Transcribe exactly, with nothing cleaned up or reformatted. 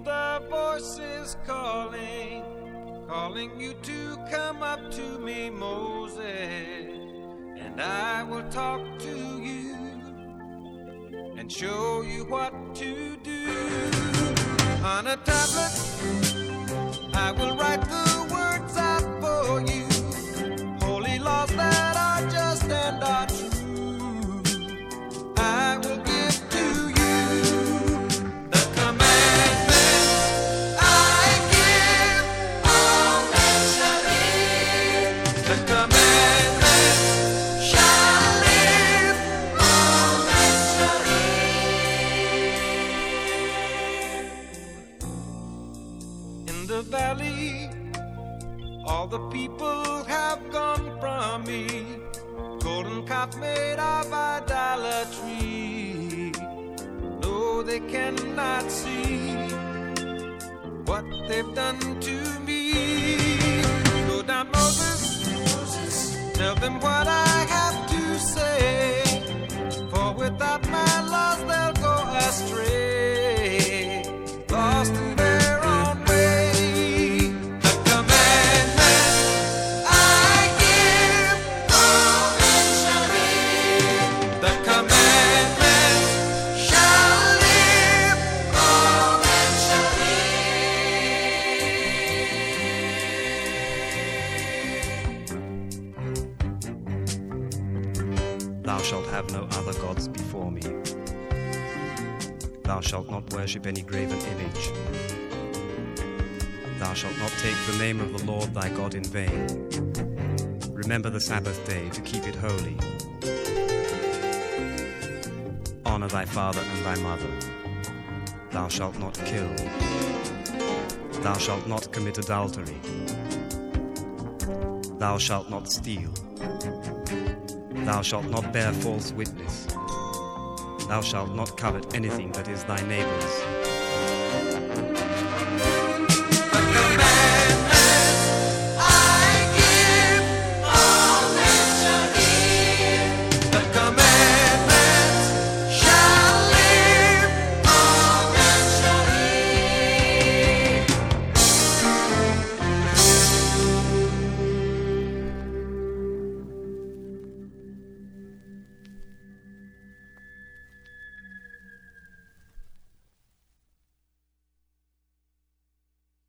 the voices calling, calling you to come up to me, Moses, and I will talk to you and show you what to do. On a tablet, I will write the words out for you, holy laws that are just and are true. I will give to you the commandments I give, all men shall hear. The commandments shall live, all men shall hear. In the valley, all the people have gone from me, golden calf made of idolatry. No, they cannot see what they've done to me. Go down, Moses, Moses, tell them what I have to say, for without my laws they'll go astray, lost in their own way. The commandments I give, all men shall hear. The commandments shall live, all men shall hear. Thou shalt have no other gods before me. Thou shalt not worship any graven image. Thou shalt not take the name of the Lord thy God in vain. Remember the Sabbath day to keep it holy. Honor thy father and thy mother. Thou shalt not kill. Thou shalt not commit adultery. Thou shalt not steal. Thou shalt not bear false witness. Thou shalt not covet anything that is thy neighbor's.